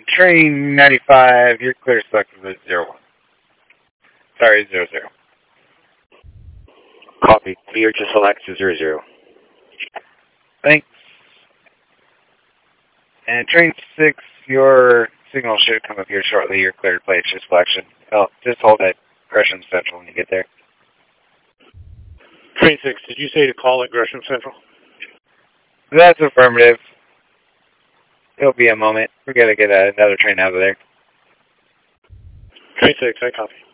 Train 95, you're clear to select for 01. Sorry, 00. Copy. Clear to select to 00. Thanks. And train 6, your signal should come up here shortly. You're clear to play its selection. Oh, just hold at Gresham Central when you get there. Train 6, did you say to call at Gresham Central? That's affirmative. It'll be a moment. We're going to get another train out of there. Train 6, I copy.